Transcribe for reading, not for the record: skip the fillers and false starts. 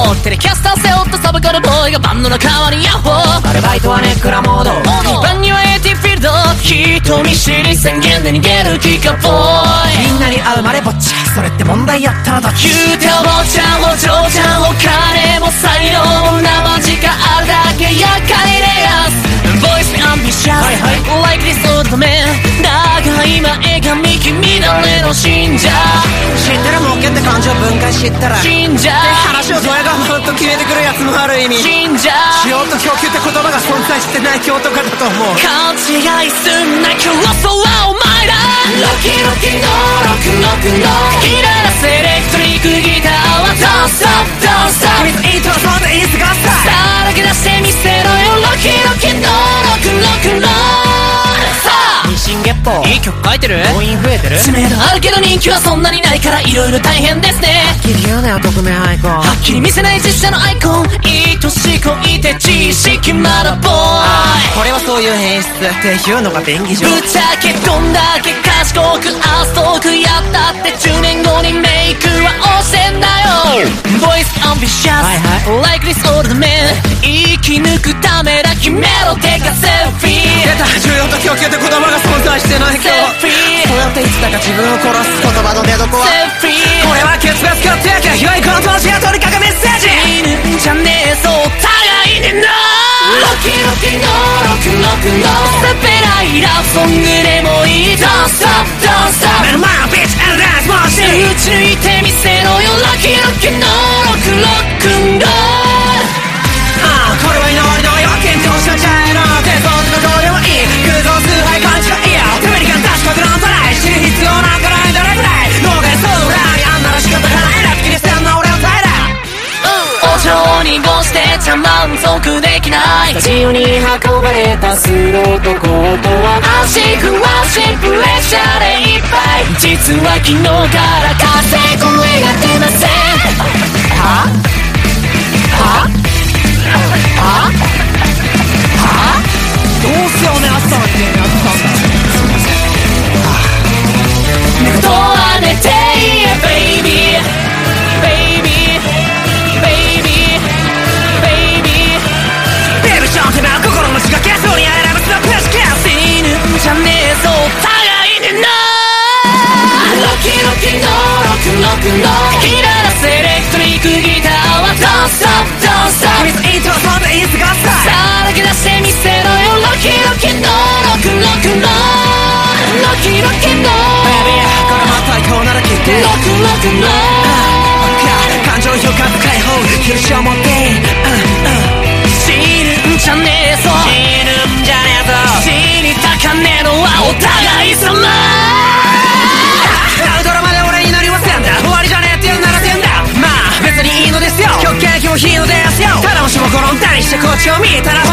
ーテレキャスター背負ったサブカルボーイがバンドの代わりヤッホー。 アルバイトはネックラモード、 バンにはエティフィールド、人見知り宣言で逃げるキカボーイ。 みんなに会うまでぼっち、それって問題やったらどっち。 言うてお坊ちゃんお嬢ちゃんお金も才能も生地があるだけ厄介でやす。ボイスにアンビシャス、Like this old man。だが今絵が見君誰の信者。 知ってる儲けって感情分解知ったら信者。 話をドヤ顔と決めてくるやつもある意味信者。 需要と供給って言葉が存在してない京都かだと思う。 勘違いすんな競争はお前ら。ロキロキのロクロクのキララセレクトリックギターはDon't stop Don't stop。 君とイントロソンでインスがささらけ出してみせろよロキロキのロクロクの。さあ日進月歩いい曲書いてる。 動員増えてる。 知名度あるけど人気はそんなにないからいろいろ大変ですね。 はっきり言うなよ匿名アイコン。 はっきり見せない実写のアイコン。愛しこいて知識まだボーイ。 これはそういう演出っていうのが便宜上。 ぶっちゃけどんだけ賢くアーストークやったって10年後にメイクは押してんだよ。ボイスアンビシャス Like this old man。 生き抜くためだ決めろてかセルフィー。 出た需要と供給って言葉が存在してない今日。 セルフィー。 そうやっていつだか自分を殺す言葉の出どこは。 セルフィー。 これはケツが使ってやきゃ広いこの当時がとにかくメッセージ。 死ぬんじゃねえぞお互いにな。ロキロキのロクロクのスペライラブソングでもいい。 Don't stop Don't stop。 目の前のビッチand danceもしてる。 打ち抜いてみせろよロキロキのロクロクンロール。 これは祈りの要件としたチャイの手相のどうでもいい偶像崇拝勘違いやアメリカン確かグランドライ知る必要なんかないどれぐらい脳外そう裏にあんなら仕方がないラッキリしてんの俺のタイだ。 お嬢にぼしてちゃ満足できない。 自由に運ばれたスローとコートは足食わしプレッシャーでいっぱい。実は昨日から風声が出ません。ははははどうせおめあったのにねやったんだ。 ネクトは寝ていえベイビーベイビーベイビーベイビーベイビーちゃんてめえ心の血が消そうにやれなくてプレスキャス。 死ぬんじゃねえぞお互いにな。ロキロキのロクロクのキララセレクトリックギターはDon't stop Don't stop。 君とイントロソンでインスがささらけ出してみせろよロキロキのロクロクのロキロキのベイビーこれまたこうならきってロクロクの感情表現と解放許しを持って死ぬんじゃねえぞ死ぬんじゃねえぞ。 死にたかねえのはお互い様。 ラウドラまで俺になりませんだ。終わりじゃねえって言うならてんだ。まあ別にいいのですよ。極刑もいいのですよ。ただもしも転んだりしてこっちを見たら